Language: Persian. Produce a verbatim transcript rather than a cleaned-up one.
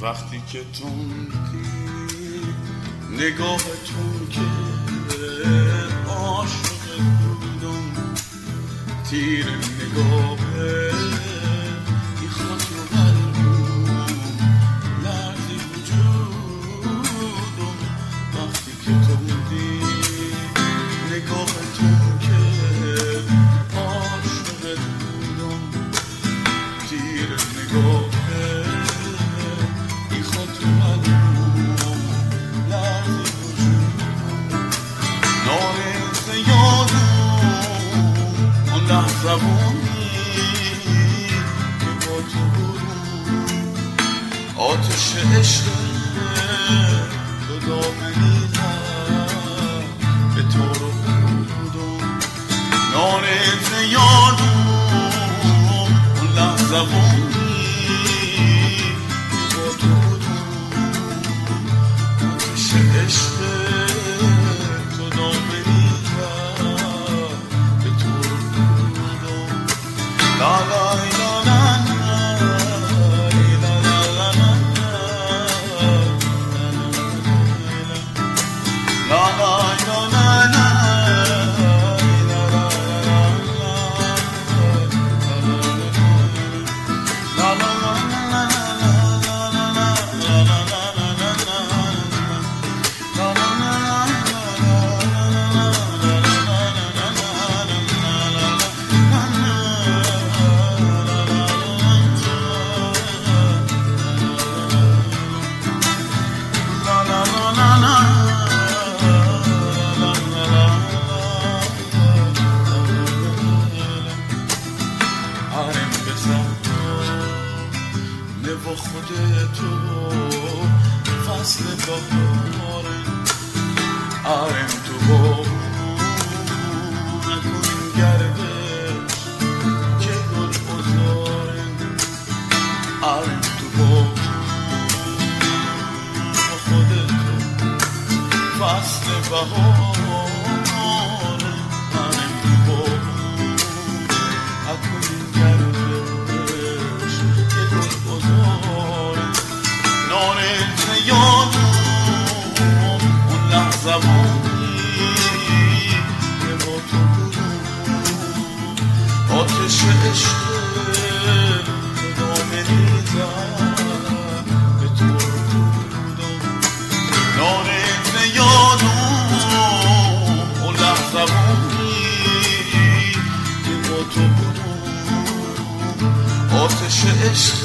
وقتی که توندی نگاهتون که عاشق بودم، تیر نگاهه ای خاطر قلبم لرزی وجودم. وقتی که توندی نگاهتون که عاشق بودم، تیر نگاهه ای خاطر قلبم لرزی وجودم. نارنز یادم اون لحظه‌بونی که با تو بودم، آتش عشق تو دامنی زد به تو رو بودم. نارنز یادم اون لحظه‌بونی که با تو بودم، آتش عشق تو دامنی زد به تو رو بودم. لا لا لا لا و خودتو فصل بهاره آرم تو با نکنیم گردش که گل بزاره آرم تو با خودتو فصل بهاره آرم تو با نکنیم گردش که گل بزاره. نارنج یادم اون لحظه بودی که با تو بودم، آتش عشق دامنی زد به تو بودم. نارنج یادم اون لحظه بودی که با تو بودم، آتش عشق